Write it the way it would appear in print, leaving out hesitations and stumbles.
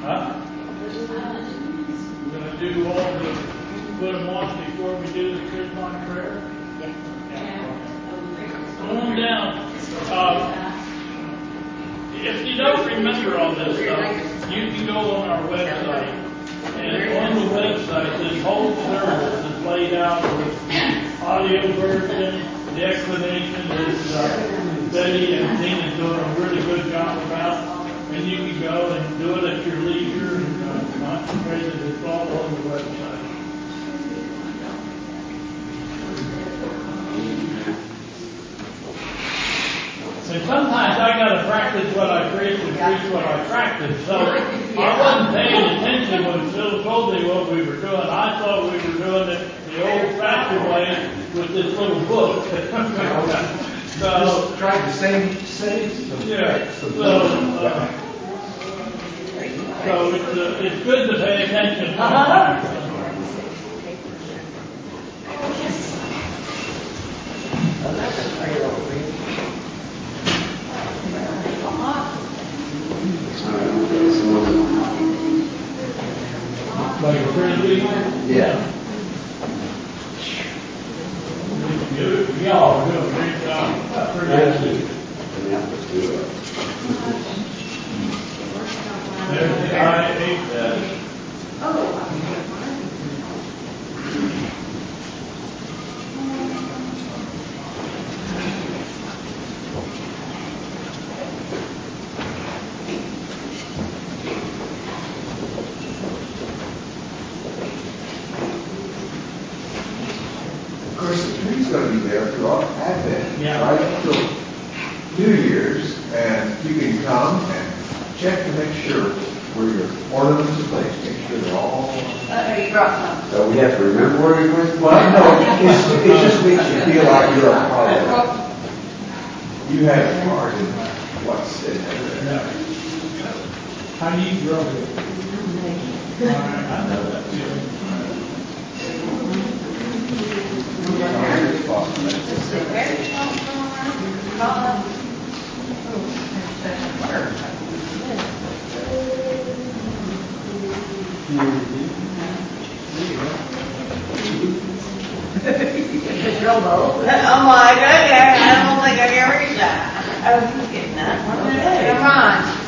Huh? We're going to do all the, put them on before we do the Christmas prayer? Come on down. If you don't remember all this stuff, you can go on our website. And on the website, this whole service is laid out with the audio version, the explanation that Betty and Tina's doing a really good job about. And you can go and do it at your leisure and concentrate it. It's all on the website. And sometimes I got to practice what I preach and preach what I practice. So I wasn't paying attention when Phil told me what we were doing. I thought we were doing it the old-fashioned way with this little book. So try to save yeah. So it's good to pay attention. Like a frisbee? Yeah. Y'all are doing a great job. Pretty good. There's the I-8. Of course, the tree's going to be there throughout Advent, Yeah. right until New Year's, and you can come and check to make sure where your ornaments are placed. Make sure they're all. You brought some. So we have to remember where we went. Well, no, it just makes you feel like you're a part of it. You have a part in what's in there. How do you grow it? All right, I know that feeling. I'm like, okay, I don't think I ever reached that. I was getting that. Come on.